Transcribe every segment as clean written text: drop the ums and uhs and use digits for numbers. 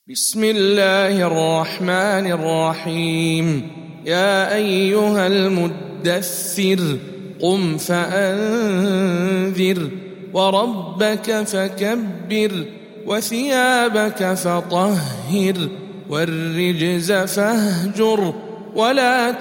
بسم الله الرحمن الرحيم. يا أيها المدثر قم فأنذر وربك فكبر وثيابك فطهر والرجز فاهجر ولا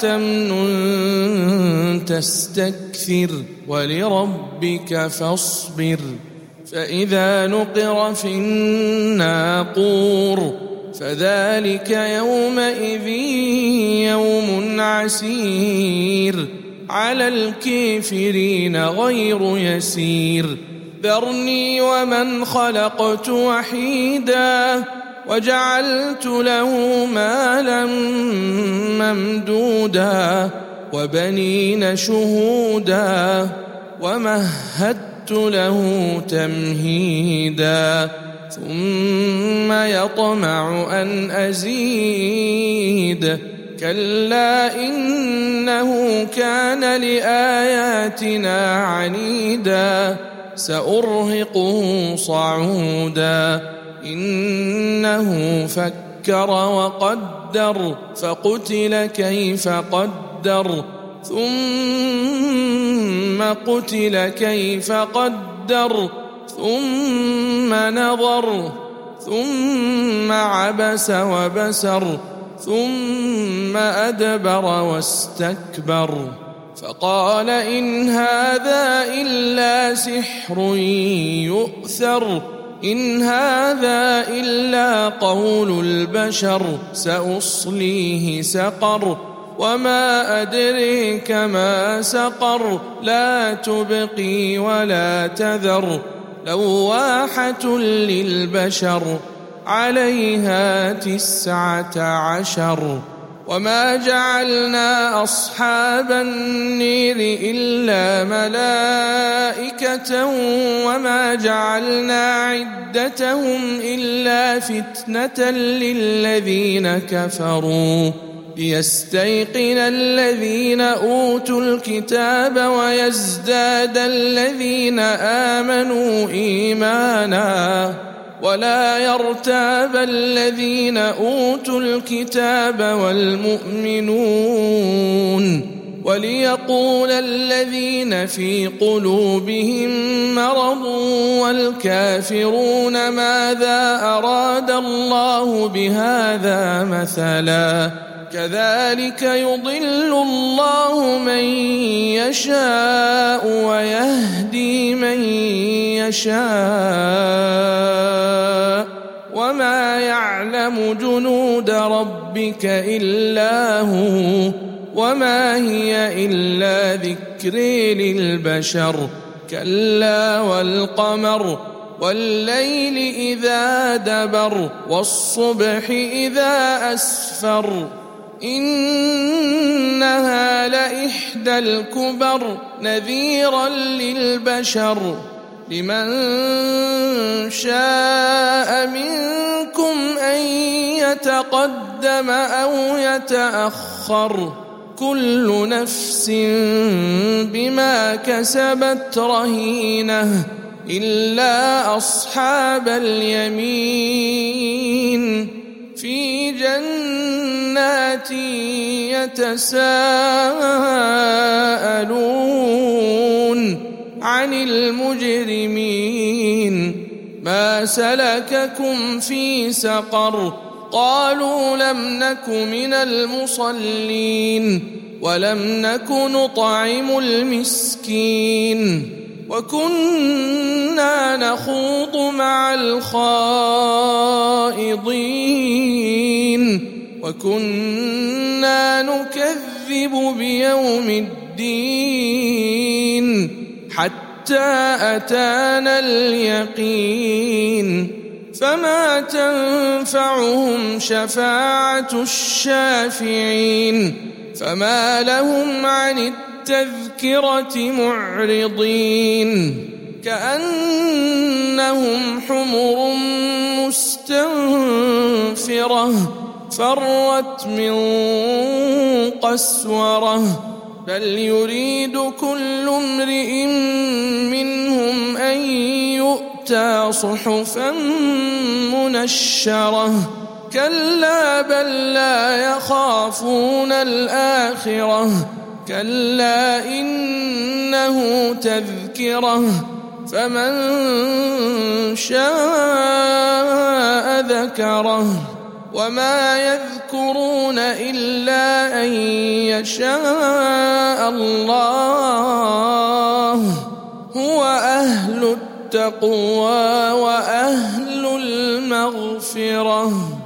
تمنن تستكثر ولربك فاصبر. فإذا نقر في الناقور فذلك يومئذ يوم عسير على الكافرين غير يسير. ذرني ومن خلقت وحيدا وجعلت له مالا ممدودا وبنين شهودا ومهدت له تمهيدا ثم يطمع أن أزيد كلا إنه كان لآياتنا عنيدا سأرهقه صعودا إنه فكر وقدر فقتل كيف قدر ثم قتل كيف قدر ثم نظر ثم عبس وبسر ثم أدبر واستكبر فقال إن هذا إلا سحر يؤثر إن هذا إلا قول البشر سأصليه سقر وما أدريك ما سقر لا تبقي ولا تذر لواحة للبشر عليها 19 وما جعلنا أصحاب النير إلا ملائكة وما جعلنا عدتهم إلا فتنة للذين كفروا ليستيقن الذين أوتوا الكتاب ويزداد الذين آمنوا إيمانا ولا يرتاب الذين أوتوا الكتاب والمؤمنون وليقول الذين في قلوبهم مرض والكافرون ماذا أراد الله بهذا مثلا كذلك يضل الله من يشاء ويهدي من يشاء وما يعلم جنود ربك إلا هو وما هي إلا ذكر للبشر كلا والقمر والليل إذا دبر والصبح إذا أسفر إنها لإحدى الكبر نذيرا للبشر لمن شاء منكم أن يتقدم أو يتأخر كل نفس بما كسبت رهينة إلا أصحاب اليمين في جنات يتساءلون عن المجرمين ما سلككم في سقر قالوا لم نك من المصلين ولم نك نطعم المسكين وكنا نخوض مع الخائضين وكنا نكذب بيوم الدين حتى أتانا اليقين فما تنفعهم شفاعة الشافعين فما لهم عن التذكرة معرضين كأنهم حمر مستنفرة فرت من قسورة بل يريد كل امرئ منهم أن يؤتى صحفا منشرة كلا بل لا يخافون الآخرة كلا إنه تذكرة فمن شاء ذكره وما يذكرون إلا أن يشاء الله هو أهل التقوى وأهل المغفرة.